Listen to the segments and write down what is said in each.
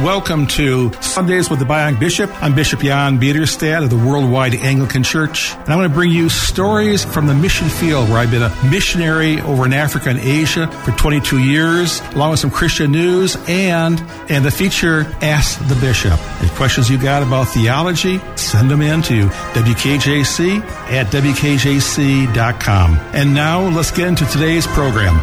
welcome to Sundays with the Bionic Bishop. I'm Bishop Jan Biederstad of the Worldwide Anglican Church, and I'm going to bring you stories from the mission field where I've been a missionary over in Africa and Asia for 22 years, along with some Christian news and the feature Ask the Bishop. Any questions you got about theology, send them in to WKJC@WKJC.com. And now let's get into today's program.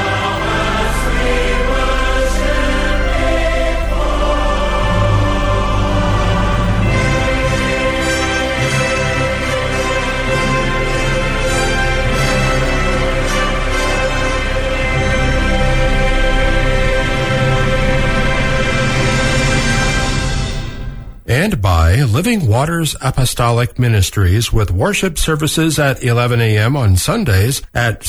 And by Living Waters Apostolic Ministries with worship services at 11 a.m. on Sundays at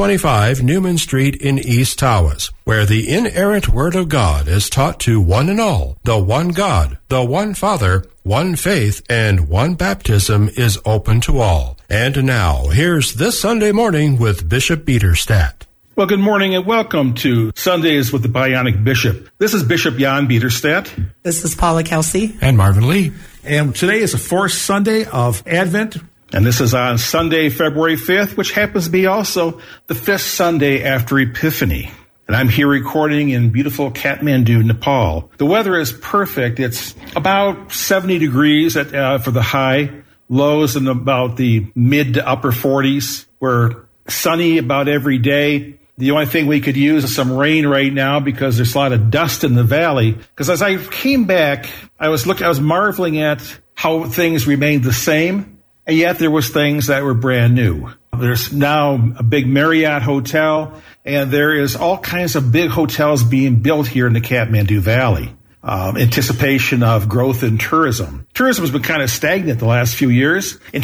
725 Newman Street in East Tawas, where the inerrant Word of God is taught to one and all. The one God, the one Father, one faith, and one baptism is open to all. And now, here's This Sunday Morning with Bishop Biederstad. Well, good morning and welcome to Sundays with the Bionic Bishop. This is Bishop Jan Biederstad. This is Paula Kelsey. And Marvin Lee. And today is the fourth Sunday of Advent. And this is on Sunday, February 5th, which happens to be also the fifth Sunday after Epiphany. And I'm here recording in beautiful Kathmandu, Nepal. The weather is perfect. It's about 70 degrees for the high, lows in about the mid to upper 40s. We're sunny about every day. The only thing we could use is some rain right now because there's a lot of dust in the valley. Because as I came back, I was marveling at how things remained the same, and yet there was things that were brand new. There's now a big Marriott hotel, and there is all kinds of big hotels being built here in the Kathmandu Valley. Anticipation of growth in tourism. Tourism has been kind of stagnant the last few years. In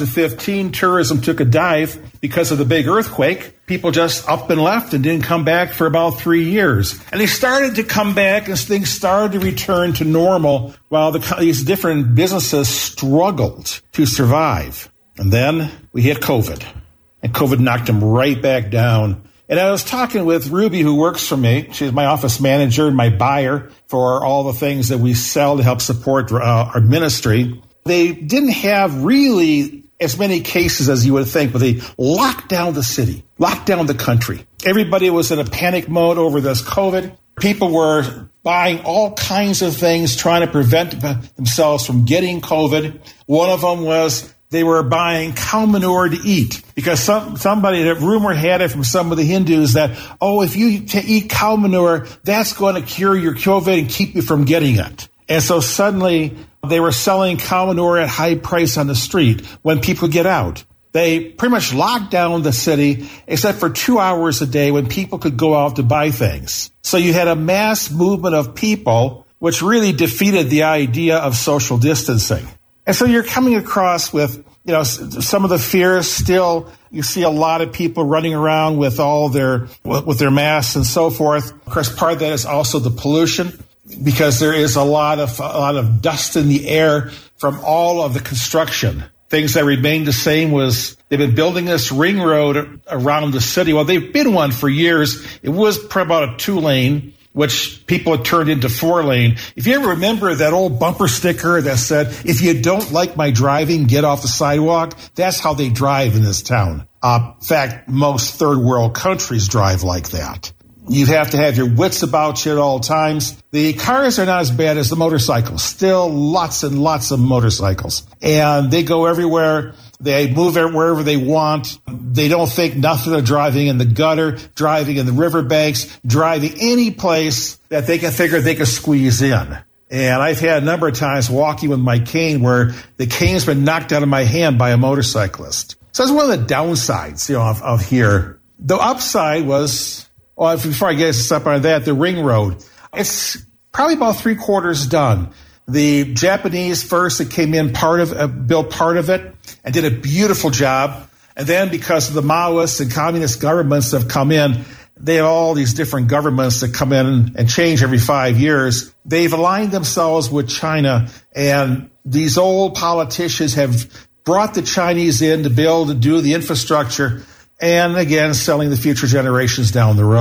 2015, tourism took a dive because of the big earthquake. People just up and left and didn't come back for about 3 years. And they started to come back as things started to return to normal while these different businesses struggled to survive. And then we hit COVID. And COVID knocked them right back down. And I was talking with Ruby, who works for me. She's my office manager and my buyer for all the things that we sell to help support our ministry. They didn't have really as many cases as you would think, but they locked down the city, locked down the country. Everybody was in a panic mode over this COVID. People were buying all kinds of things, trying to prevent themselves from getting COVID. One of them was they were buying cow manure to eat because somebody, that rumor had it from some of the Hindus that, if you eat cow manure, that's going to cure your COVID and keep you from getting it. And so suddenly they were selling cow manure at high price on the street when people get out. They pretty much locked down the city except for 2 hours a day when people could go out to buy things. So you had a mass movement of people, which really defeated the idea of social distancing. And so you're coming across with, some of the fears still. You see a lot of people running around with all their masks and so forth. Of course, part of that is also the pollution because there is a lot of dust in the air from all of the construction. Things that remained the same was they've been building this ring road around the city. Well, they've been one for years. It was about a 2-lane, which people had turned into 4-lane. If you ever remember that old bumper sticker that said, if you don't like my driving, get off the sidewalk, that's how they drive in this town. In fact, most third world countries drive like that. You have to have your wits about you at all times. The cars are not as bad as the motorcycles. Still lots and lots of motorcycles. And they go everywhere. They move wherever they want. They don't think nothing of driving in the gutter, driving in the riverbanks, driving any place that they can figure they can squeeze in. And I've had a number of times walking with my cane where the cane's been knocked out of my hand by a motorcyclist. So that's one of the downsides, of here. The upside was, before I get stuff on that, the ring road. It's probably about 3/4 done. The Japanese first that came in built part of it and did a beautiful job. And then because of the Maoist and communist governments that have come in, they have all these different governments that come in and change every 5 years. They've aligned themselves with China, and these old politicians have brought the Chinese in to do the infrastructure, and again, selling the future generations down the road.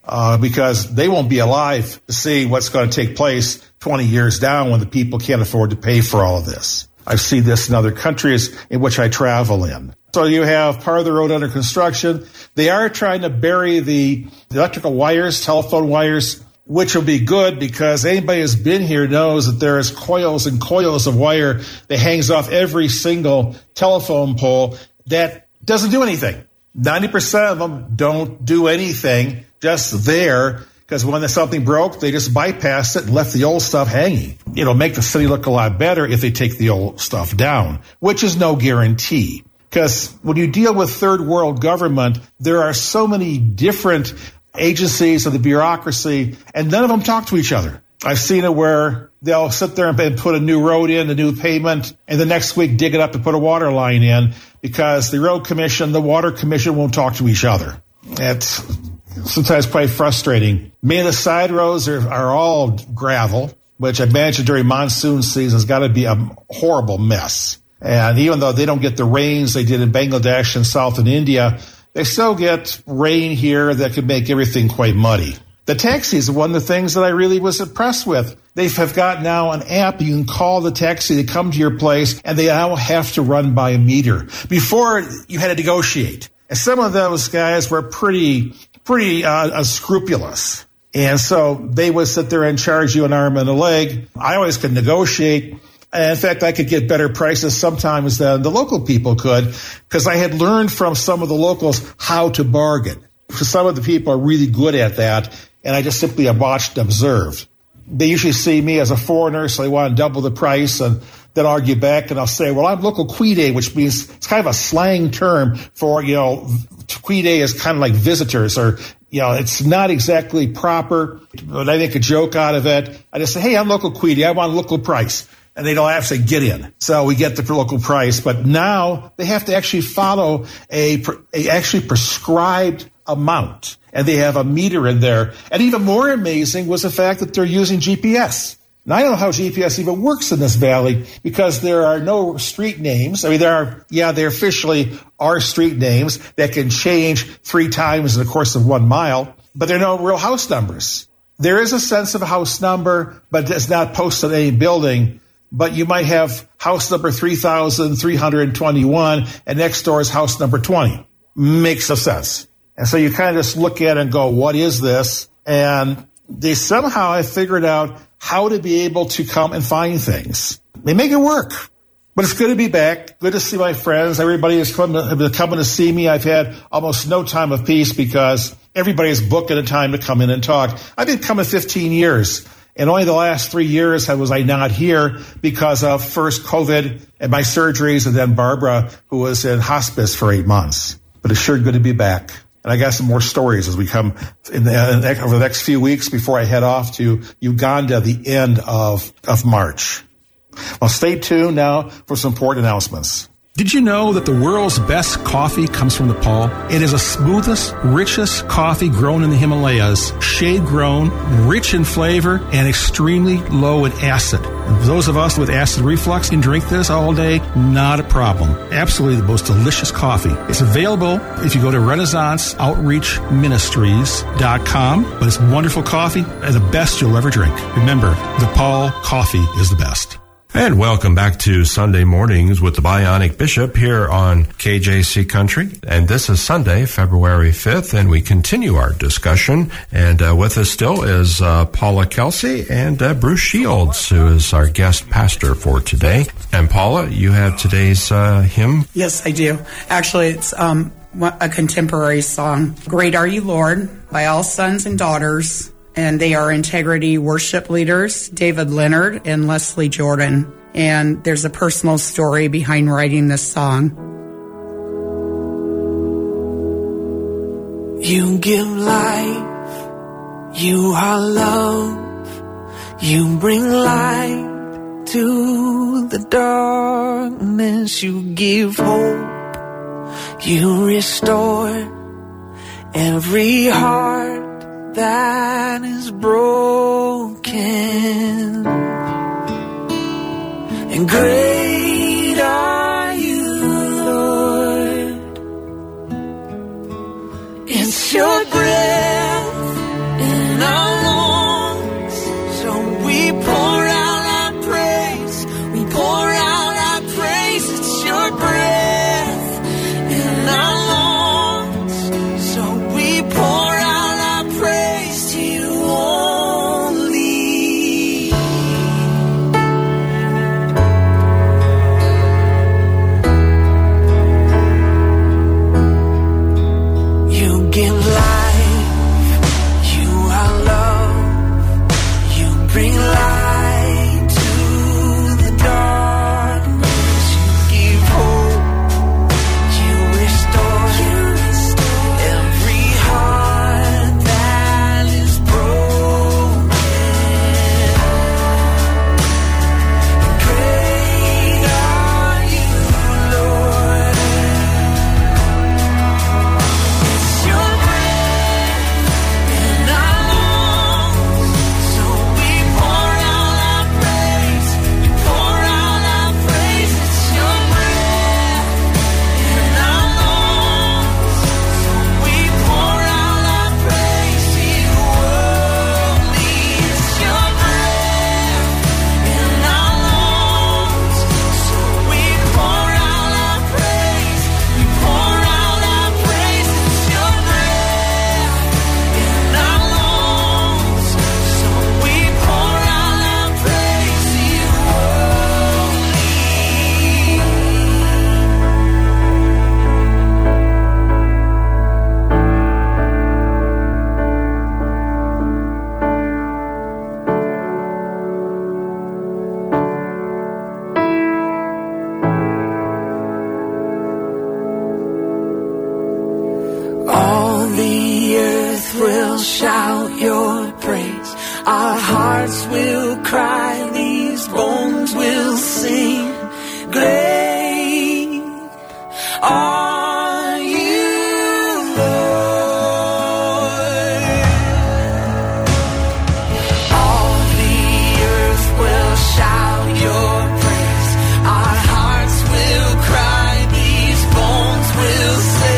because they won't be alive to see what's going to take place 20 years down when the people can't afford to pay for all of this. I see this in other countries in which I travel in. So you have part of the road under construction. They are trying to bury the electrical wires, telephone wires, which will be good because anybody who's been here knows that there is coils and coils of wire that hangs off every single telephone pole that doesn't do anything. 90% of them don't do anything, just there, because when something broke, they just bypassed it and left the old stuff hanging. It'll make the city look a lot better if they take the old stuff down, which is no guarantee. Because when you deal with third world government, there are so many different agencies of the bureaucracy, and none of them talk to each other. I've seen it where they'll sit there and put a new road in, a new pavement, and the next week dig it up to put a water line in because the road commission, the water commission won't talk to each other. It's sometimes quite frustrating. Many of the side roads are all gravel, which I imagine during monsoon season has got to be a horrible mess. And even though they don't get the rains they did in Bangladesh and south in India, they still get rain here that could make everything quite muddy. The taxis are one of the things that I really was impressed with. They have got now an app. You can call the taxi to come to your place, and they now have to run by a meter. Before, you had to negotiate. And some of those guys were pretty unscrupulous. And so they would sit there and charge you an arm and a leg. I always could negotiate. And in fact, I could get better prices sometimes than the local people could because I had learned from some of the locals how to bargain. Some of the people are really good at that, and I just simply have watched and observed. They usually see me as a foreigner, so they want to double the price, and then argue back, and I'll say, well, I'm local Quide, which means it's kind of a slang term for, Quide is kind of like visitors, or, it's not exactly proper, but I make a joke out of it. I just say, hey, I'm local Quide, I want a local price. And they don't have to get in. So we get the local price. But now they have to actually follow a actually prescribed amount. And they have a meter in there. And even more amazing was the fact that they're using GPS. Now, I don't know how GPS even works in this valley because there are no street names. I mean, there officially are street names that can change 3 times in the course of 1 mile. But there are no real house numbers. There is a sense of a house number, but it's not posted on any building. But you might have house number 3,321 and next door is house number 20. Makes no sense. And so you kind of just look at it and go, what is this? And they somehow have figured out how to be able to come and find things. They make it work. But it's good to be back. Good to see my friends. Everybody is coming to see me. I've had almost no time of peace because everybody is booking a time to come in and talk. I've been coming 15 years. And only the last 3 years was I not here because of first COVID and my surgeries and then Barbara, who was in hospice for 8 months. But it's sure good to be back. And I got some more stories as we come over the next few weeks before I head off to Uganda at the end of March. Well, stay tuned now for some important announcements. Did you know that the world's best coffee comes from Nepal? It is the smoothest, richest coffee grown in the Himalayas, shade-grown, rich in flavor, and extremely low in acid. Those of us with acid reflux can drink this all day, not a problem. Absolutely the most delicious coffee. It's available if you go to RenaissanceOutreachMinistries.com, but it's wonderful coffee and the best you'll ever drink. Remember, Nepal coffee is the best. And welcome back to Sunday Mornings with the Bionic Bishop here on KJC Country. And this is Sunday, February 5th, and we continue our discussion. And with us still is Paula Kelsey and Bruce Shields, who is our guest pastor for today. And Paula, you have today's hymn? Yes, I do. Actually, it's a contemporary song, Great Are You, Lord, by All Sons and Daughters. And they are Integrity worship leaders, David Leonard and Leslie Jordan. And there's a personal story behind writing this song. You give life, you are love, you bring light to the darkness, you give hope, you restore every heart that is broken. And great are you, Lord. It's your breath Our hearts will cry, these bones will sing. Great are you, Lord. All the earth will shout your praise. Our hearts will cry, these bones will say.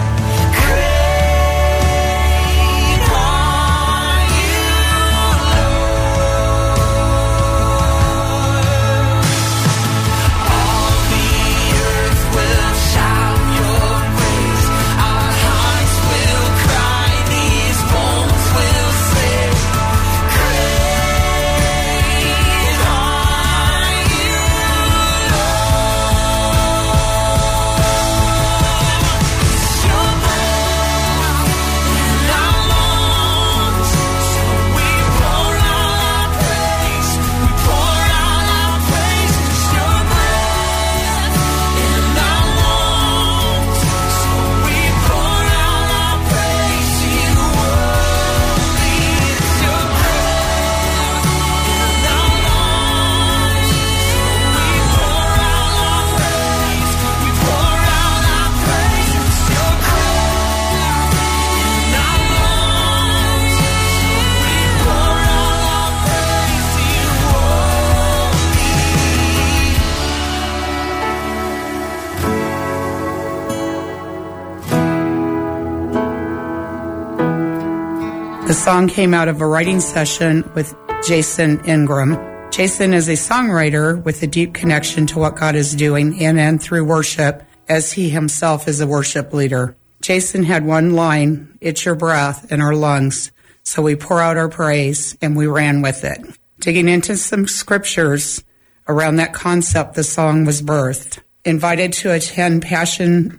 The song came out of a writing session with Jason Ingram. Jason is a songwriter with a deep connection to what God is doing in and through worship, as he himself is a worship leader. Jason had one line, "It's your breath in our lungs." So we pour out our praise, and we ran with it. Digging into some scriptures around that concept, the song was birthed. Invited to attend Passion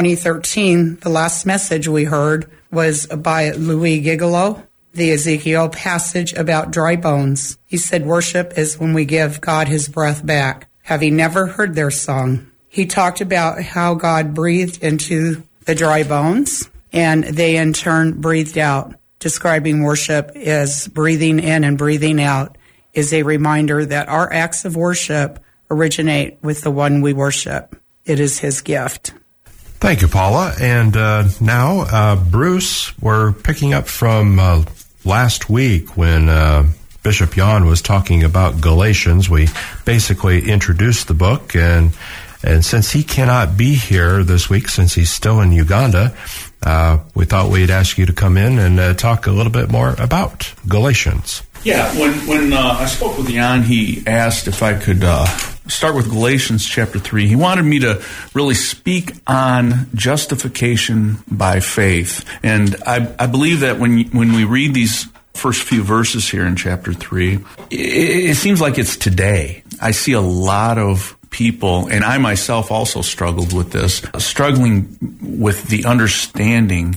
2013, the last message we heard was by Louis Gigolo, the Ezekiel passage about dry bones. He said worship is when we give God his breath back. Having never heard their song, he talked about how God breathed into the dry bones, and they in turn breathed out. Describing worship as breathing in and breathing out is a reminder that our acts of worship originate with the one we worship. It is his gift. Thank you, Paula. And now, Bruce, we're picking up from last week when Bishop Jan was talking about Galatians. We basically introduced the book, and since he cannot be here this week, since he's still in Uganda, we thought we'd ask you to come in and talk a little bit more about Galatians. Yeah, when I spoke with Jan, he asked if I could start with Galatians chapter 3. He wanted me to really speak on justification by faith. And I believe that when we read these first few verses here in chapter 3, it seems like it's today. I see a lot of people, and I myself also struggled with this, struggling with the understanding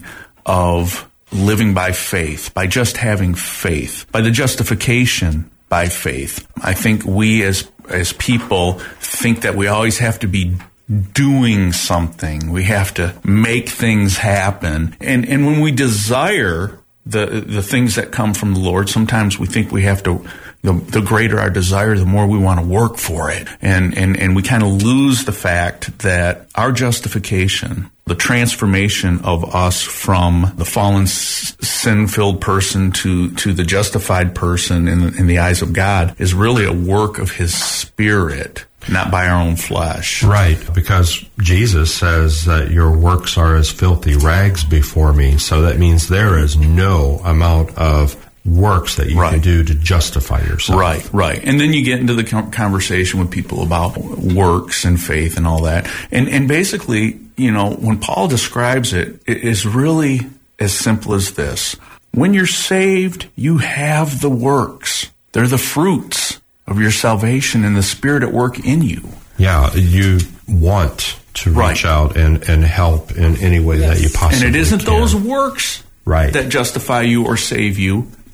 of living by faith, by just having faith, by the justification by faith. I think we as people think that we always have to be doing something. We have to make things happen. And when we desire the things that come from the Lord, sometimes we think we have to, the greater our desire, the more we want to work for it. And we kind of lose the fact that our justification, the transformation of us from the fallen, sin-filled person to the justified person in the eyes of God, is really a work of His Spirit, not by our own flesh. Right, because Jesus says that your works are as filthy rags before me. So that means there is no amount of works that you can do to justify yourself. Right. And then you get into the conversation with people about works and faith and all that. And basically, when Paul describes it, it is really as simple as this. When you're saved, you have the works. They're the fruits of your salvation and the Spirit at work in you. Yeah, you want to reach out and help in any way that you possibly can. And it isn't those works that justify you or save you,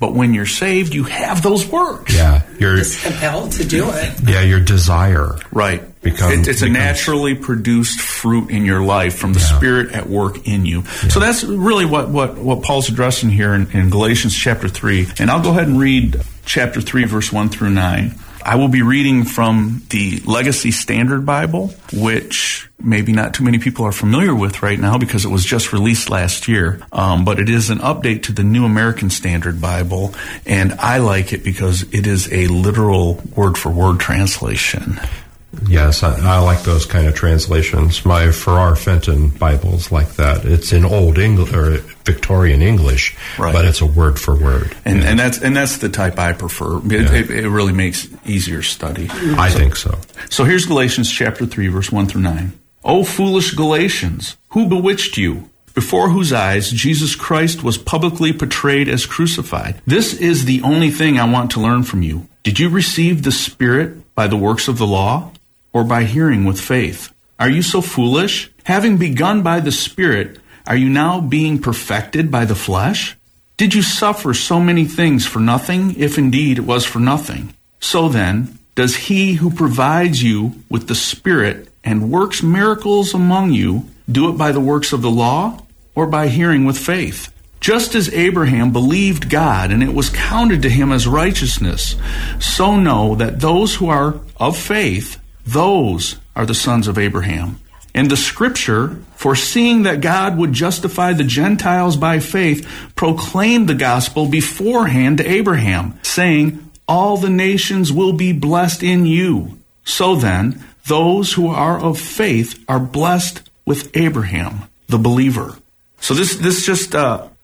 But when you're saved, you have those works. Yeah, you're Just compelled to do it. yeah, your desire. Right. Becomes- It's a naturally produced fruit in your life from the Yeah. Spirit at work in you. So that's really what Paul's addressing here in Galatians chapter 3. And I'll go ahead and read chapter 3, verse 1 through 9. I will be reading from the Legacy Standard Bible, which maybe not too many people are familiar with right now because it was just released last year. But it is an update to the New American Standard Bible, and I like it because it is a literal word-for-word translation. Yes, I like those kind of translations. My Farrar Fenton Bible's like that. It's in Old English or Victorian English, Right. but it's a word for word. And that's the type I prefer. It really makes easier study. I think so. So here's Galatians chapter 3, verse 1 through 9. O foolish Galatians, who bewitched you? Before whose eyes Jesus Christ was publicly portrayed as crucified. This is the only thing I want to learn from you. Did you receive the Spirit by the works of the law, or by hearing with faith? Are you so foolish? Having begun by the Spirit, are you now being perfected by the flesh? Did you suffer so many things for nothing, if indeed it was for nothing? So then, does he who provides you with the Spirit and works miracles among you do it by the works of the law, or by hearing with faith? Just as Abraham believed God, and it was counted to him as righteousness, so know that those who are of faith, those are the sons of Abraham. And the Scripture, foreseeing that God would justify the Gentiles by faith, proclaimed the gospel beforehand to Abraham, saying, all the nations will be blessed in you. So then, those who are of faith are blessed with Abraham, the believer. So this just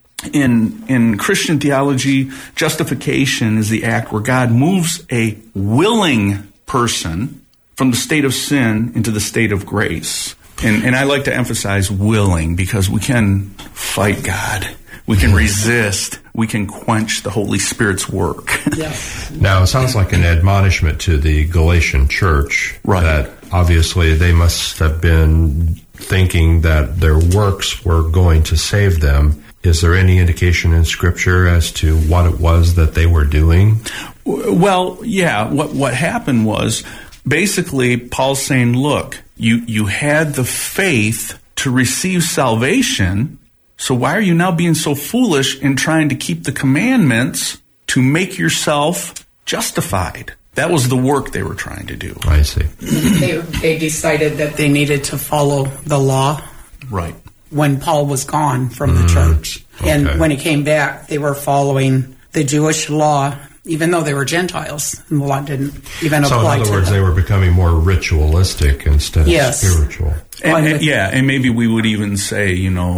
in Christian theology, justification is the act where God moves a willing person from the state of sin into the state of grace. And I like to emphasize willing because we can fight God. We can resist. We can quench the Holy Spirit's work. Yes. Now, it sounds like an admonishment to the Galatian church. Right. That obviously they must have been thinking that their works were going to save them. Is there any indication in Scripture as to what it was that they were doing? Well, yeah. What happened was basically Paul's saying, look, you had the faith to receive salvation, so why are you now being so foolish in trying to keep the commandments to make yourself justified? That was the work they were trying to do. I see. They decided that they needed to follow the law Right. when Paul was gone from the church. okay. And when he came back, they were following the Jewish law, even though they were Gentiles. And the law didn't even So in apply to other words, them. they were becoming more ritualistic instead of Yes. spiritual. And maybe we would even say,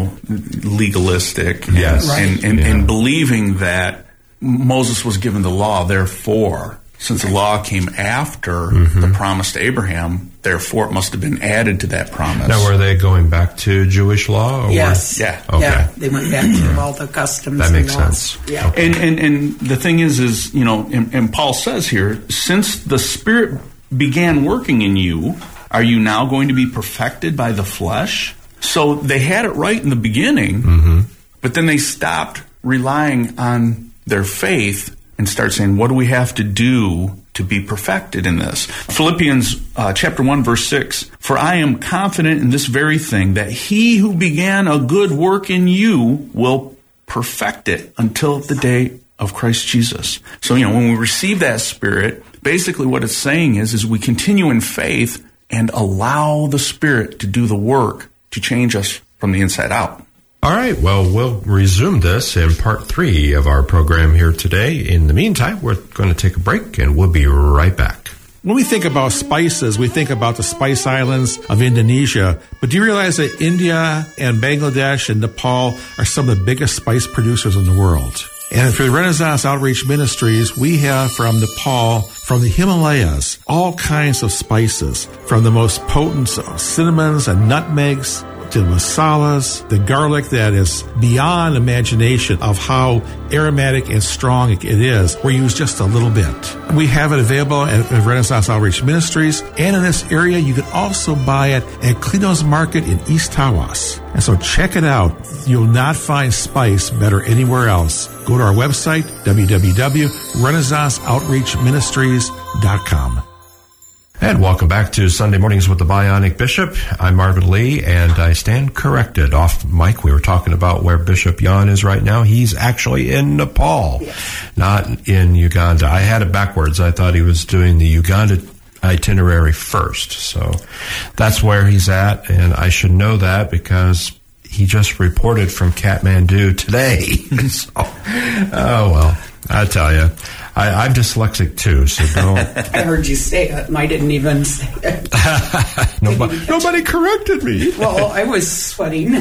legalistic. Yes. Right. And believing that Moses was given the law, therefore, since the law came after the promise to Abraham, therefore it must have been added to that promise. Now, were they going back to Jewish law? Or Yes. Yeah. Okay. Yeah, they went back to all the customs That makes and laws. sense. Yeah. And the thing is and Paul says here, since the Spirit began working in you, are you now going to be perfected by the flesh? So they had it right in the beginning, but then they stopped relying on their faith and start saying, what do we have to do to be perfected in this? Philippians chapter 1, verse 6, for I am confident in this very thing, that he who began a good work in you will perfect it until the day of Christ Jesus. So, when we receive that Spirit, basically what it's saying is we continue in faith and allow the Spirit to do the work to change us from the inside out. All right, well, we'll resume this in part 3 of our program here today. In the meantime, we're going to take a break, and we'll be right back. When we think about spices, we think about the spice islands of Indonesia. But do you realize that India and Bangladesh and Nepal are some of the biggest spice producers in the world? And for the Renaissance Outreach Ministries, we have from Nepal, from the Himalayas, all kinds of spices, from the most potent cinnamons and nutmegs to masalas, the garlic that is beyond imagination of how aromatic and strong it is. We use just a little bit. We have it available at Renaissance Outreach Ministries, and in this area, you can also buy it at Clino's Market in East Tawas. And so check it out. You'll not find spice better anywhere else. Go to our website, www.renaissanceoutreachministries.com. And welcome back to Sunday Mornings with the Bionic Bishop. I'm Marvin Lee, and I stand corrected. Off mic, we were talking about where Bishop Jan is right now. He's actually in Nepal, not in Uganda. I had it backwards. I thought he was doing the Uganda itinerary first. So that's where he's at, and I should know that because he just reported from Kathmandu today. So, oh, well, I tell you. I'm dyslexic too, so don't. I heard you say it, and I didn't even say it. Nobody corrected me. Well, I was sweating.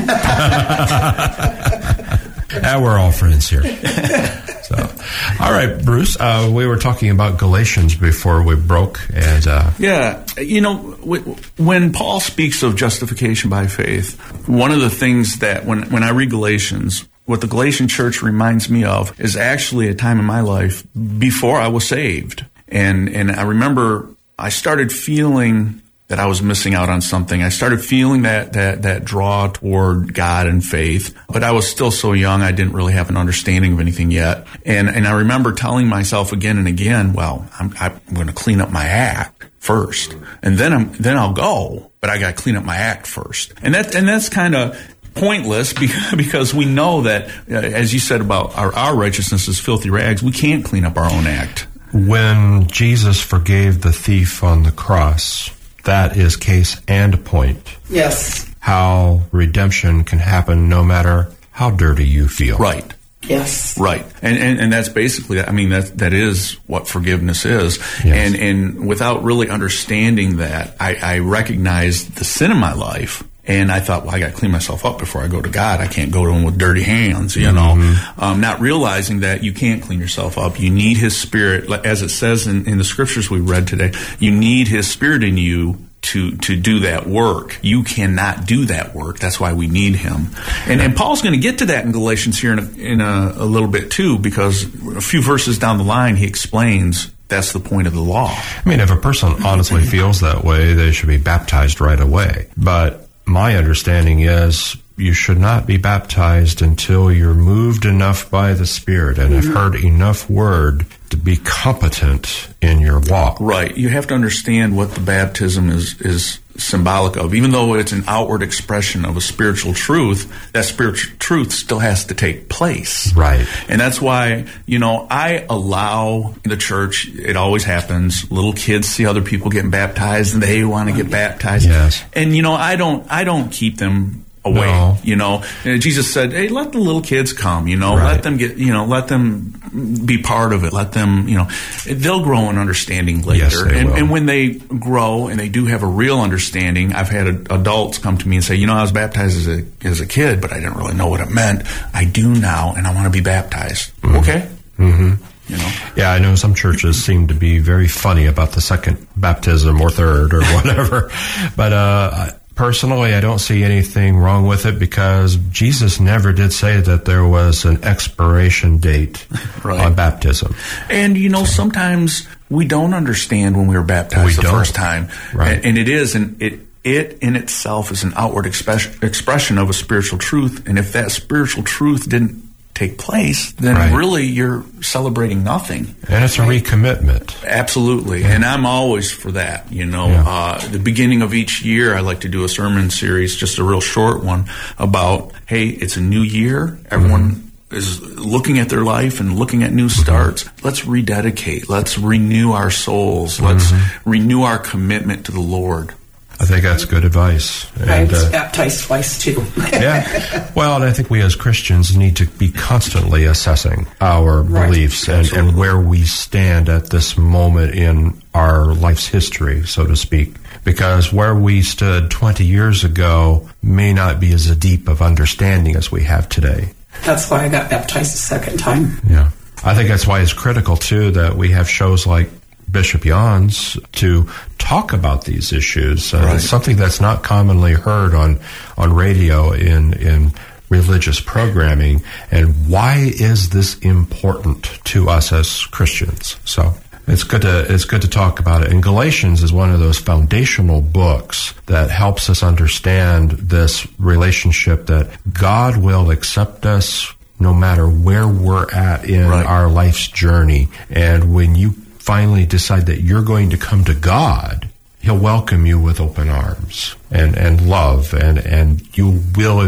We're all friends here. So, all right, Bruce. We were talking about Galatians before we broke, and yeah, you know, when Paul speaks of justification by faith, one of the things that when I read Galatians, what the Galatian church reminds me of is actually a time in my life before I was saved. And I remember I started feeling that I was missing out on something. I started feeling that draw toward God and faith, but I was still so young, I didn't really have an understanding of anything yet. And I remember telling myself again and again, well, I'm going to clean up my act first, and then I'll go, but I got to clean up my act first. And that's kind of pointless because we know that, as you said about our righteousness is filthy rags, we can't clean up our own act. When Jesus forgave the thief on the cross, that is case and point. Yes. How redemption can happen no matter how dirty you feel. Right. Yes. Right. And that's basically, I mean, that is what forgiveness is. Yes. And without really understanding that, I recognized the sin in my life. And I thought, well, I got to clean myself up before I go to God. I can't go to Him with dirty hands, you know. Not realizing that you can't clean yourself up. You need His Spirit, as it says in the scriptures we read today. You need His Spirit in you to do that work. You cannot do that work. That's why we need Him. And Paul's going to get to that in Galatians here in a little bit too, because a few verses down the line he explains that's the point of the law. I mean, if a person honestly feels that way, they should be baptized right away. But my understanding is you should not be baptized until you're moved enough by the Spirit and have heard enough word to be competent in your walk. Right. You have to understand what the baptism is symbolic of. Even though it's an outward expression of a spiritual truth, that spiritual truth still has to take place. Right. And that's why, you know, I allow the church, it always happens, little kids see other people getting baptized and they want to get baptized. Yes. And, you know, I don't keep them away. No. You know, Jesus said, hey, let the little kids come, you know, Right. let them get, you know, let them be part of it. Let them, you know, they'll grow in understanding later. Yes, they will. And when they grow and they do have a real understanding, I've had adults come to me and say, you know, I was baptized as a kid, but I didn't really know what it meant. I do now, and I want to be baptized. Okay? Mm-hmm. You know? Yeah, I know some churches seem to be very funny about the second baptism or third or whatever. But personally, I don't see anything wrong with it because Jesus never did say that there was an expiration date Right. on baptism. And, you know, sometimes we don't understand when we were baptized the first time. Right. And it is, and it in itself is an outward expression of a spiritual truth. And if that spiritual truth didn't take place, then Right. really you're celebrating nothing. And it's a recommitment. Absolutely. And I'm always for that, you know. Yeah. The beginning of each year, I like to do a sermon series, just a real short one, about, hey, it's a new year. Everyone is looking at their life and looking at new starts. Let's rededicate. Let's renew our souls. Let's renew our commitment to the Lord. I think that's good advice. I And, was baptized twice, too. yeah. Well, and I think we as Christians need to be constantly assessing our Right. beliefs and where we stand at this moment in our life's history, so to speak. Because where we stood 20 years ago may not be as deep of understanding as we have today. That's why I got baptized the second time. Yeah. I think that's why it's critical, too, that we have shows like Bishop Jan's to talk about these issues. Right. It's something that's not commonly heard on radio in religious programming. And why is this important to us as Christians? So it's good to talk about it. And Galatians is one of those foundational books that helps us understand this relationship that God will accept us no matter where we're at in our life's journey. And when you finally decide that you're going to come to God, He'll welcome you with open arms and love, and you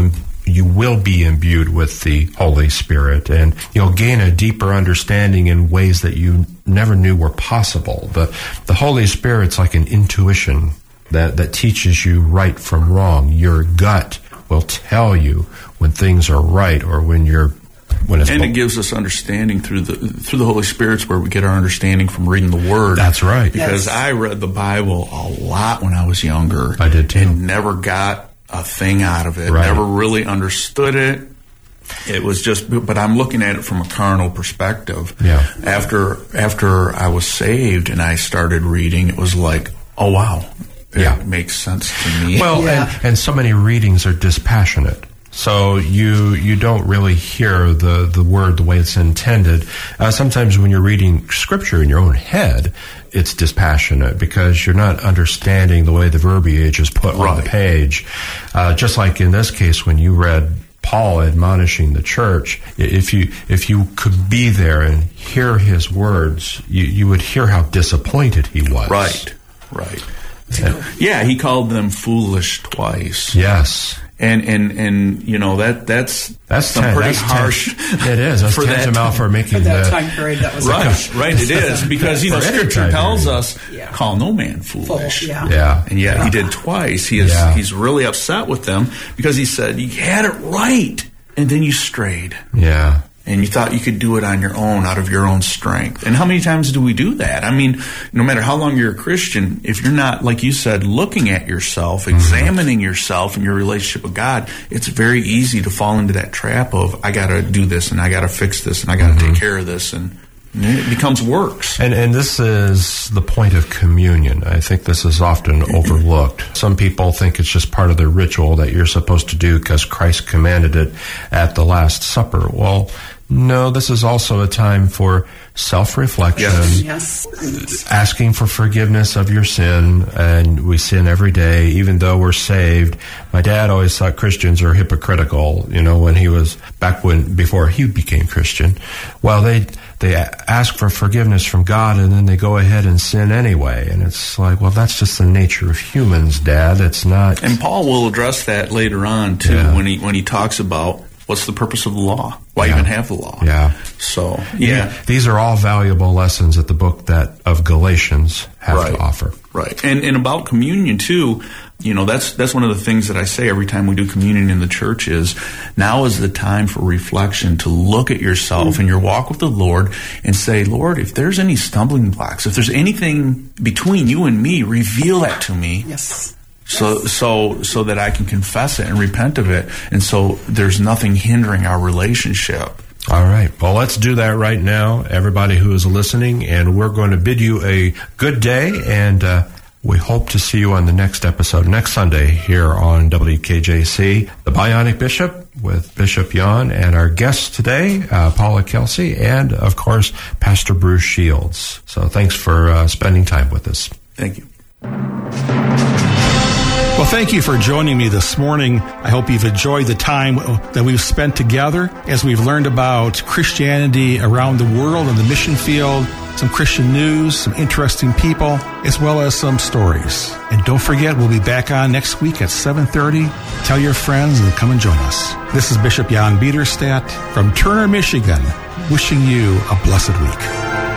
will be imbued with the Holy Spirit, and you'll gain a deeper understanding in ways that you never knew were possible. The Holy Spirit's like an intuition that teaches you right from wrong. Your gut will tell you when things are right or when it's and it gives us understanding through the Holy Spirit's where we get our understanding from reading the Word. That's right. Because I read the Bible a lot when I was younger. I did too. And never got a thing out of it. Right. Never really understood it. It was just, but I'm looking at it from a carnal perspective. Yeah. After I was saved and I started reading, it was like, oh wow, it makes sense to me. Well, and so many readings are dispassionate. So you don't really hear the word the way it's intended. Sometimes when you're reading scripture in your own head, it's dispassionate because you're not understanding the way the verbiage is put on the page. Just like in this case, when you read Paul admonishing the church, if you could be there and hear his words, you would hear how disappointed he was. Right. Yeah, he called them foolish twice. Yes. And you know that's some pretty harsh. It is. That's tantamount for making that time period. That was right. It is because Scripture tells us, "Call no man foolish." And yet he did twice. He's really upset with them because he said, "You had it right, and then you strayed." Yeah. And you thought you could do it on your own, out of your own strength. And how many times do we do that? I mean, no matter how long you're a Christian, if you're not, like you said, looking at yourself, examining yourself and your relationship with God, it's very easy to fall into that trap of, I got to do this, and I got to fix this, and I got to take care of this, and it becomes works. And this is the point of communion. I think this is often overlooked. Some people think it's just part of the ritual that you're supposed to do because Christ commanded it at the Last Supper. Well, no, this is also a time for self-reflection, asking for forgiveness of your sin, and we sin every day, even though we're saved. My dad always thought Christians are hypocritical, when he was before he became Christian. Well, they ask for forgiveness from God, and then they go ahead and sin anyway. And it's like, well, that's just the nature of humans, Dad. It's not. And Paul will address that later on too, when he talks about what's the purpose of the law? Why even have the law? Yeah. So, these are all valuable lessons that the book of Galatians have to offer. Right. And about communion too, that's one of the things that I say every time we do communion in the church is now is the time for reflection, to look at yourself and your walk with the Lord and say, Lord, if there's any stumbling blocks, if there's anything between you and me, reveal that to me. Yes. So that I can confess it and repent of it, and so there's nothing hindering our relationship. All right. Well, let's do that right now, everybody who is listening, and we're going to bid you a good day, and we hope to see you on the next episode next Sunday here on WKJC, The Bionic Bishop with Bishop Jan, and our guests today, Paula Kelsey, and, of course, Pastor Bruce Shields. So thanks for spending time with us. Thank you. Well, thank you for joining me this morning. I hope you've enjoyed the time that we've spent together as we've learned about Christianity around the world in the mission field, some Christian news, some interesting people, as well as some stories. And don't forget, we'll be back on next week at 7:30. Tell your friends and come and join us. This is Bishop Jan Biederstadt from Turner, Michigan, wishing you a blessed week.